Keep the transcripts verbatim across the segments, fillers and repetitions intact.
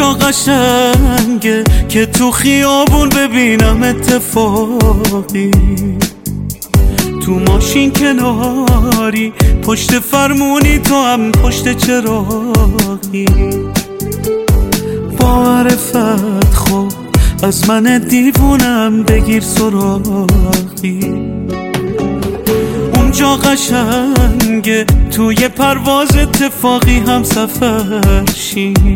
اونجا قشنگه که تو خیابون ببینم اتفاقی، تو ماشین کناری پشت فرمونی تو هم پشت چراغی. با معرفت خب از من دیوونم بگیر سراغی، اونجا قشنگه توی پرواز اتفاقی هم سفر شیم،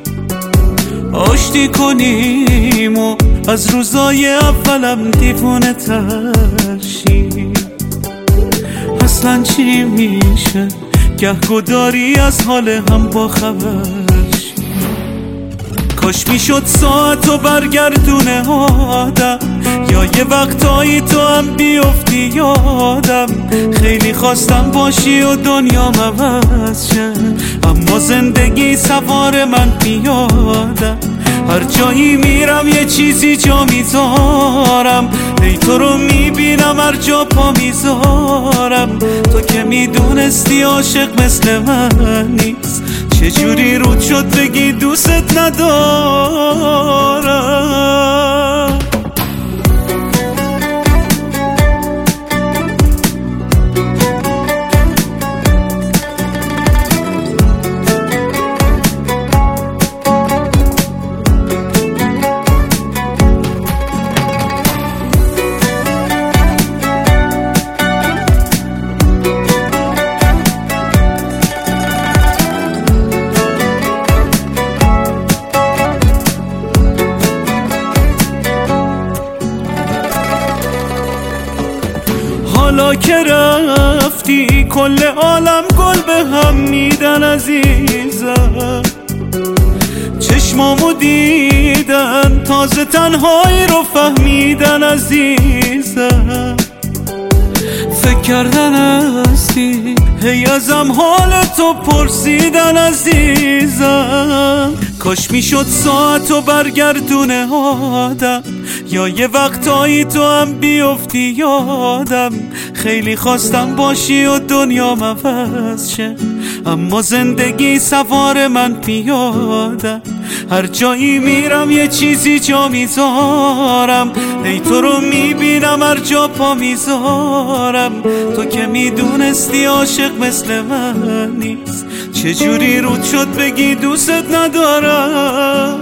آشتی کنیم و از روزای اولم دیوونه تر شیم. اصلا چی میشه گهگداری از حال هم با خبر شیم. کاش میشد ساعتو برگردونه آدم، یا یه وقتایی تو هم بیفتی یادم. خیلی خواستم باشی و دنیا عوض شه، اما زندگی سوار من پیادم. هر جایی میرم یه چیزی جا میذارم، ای تو رو میبینم هر جا پا میذارم. تو که میدونستی عاشق مثل من نیست، چجوری رود شد بگی دوست ندارم. حالا که رفتی کل عالم گل به هم میدن عزیزم، چشمامو دیدن تازه تنهایی رو فهمیدن عزیزم. فکر کردن هستی هی ازم حال تو پرسیدن عزیزم. کاش میشد ساعتو برگردونه آدم، یا یه وقتایی تو هم بیفتی یادم. خیلی خواستم باشی و دنیا عوض شه، اما زندگی سوار من پیادم. هر جایی میرم یه چیزی جا میذارم، ای تو رو میبینم هر جا پا میذارم. تو که میدونستی عاشق مثل من نیست، چجوری رود شد بگی دوست ندارم.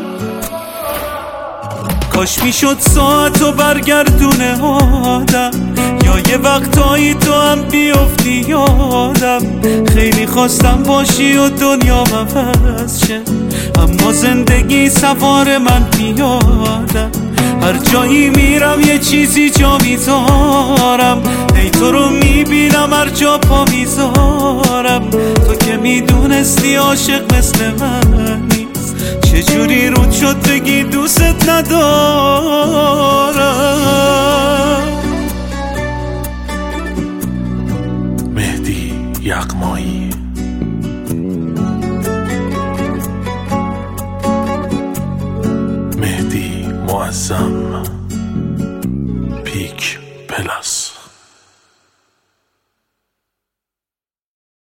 کاش میشد ساعتو برگردونه آدم، یا یه وقتایی تو هم بیفتی یادم. خیلی خواستم باشی و دنیا عوض شه، اما زندگی سوار من پیادم. هر جایی میرم یه چیزی جا میذارم، ای تو رو میبینم هر جا پا میذارم. تو که میدونستی عاشق مثل من نیست، چجوری رود شد بگی دوست ندارم. مهدی یغمایی. مهدی معظم. پیک پلاس.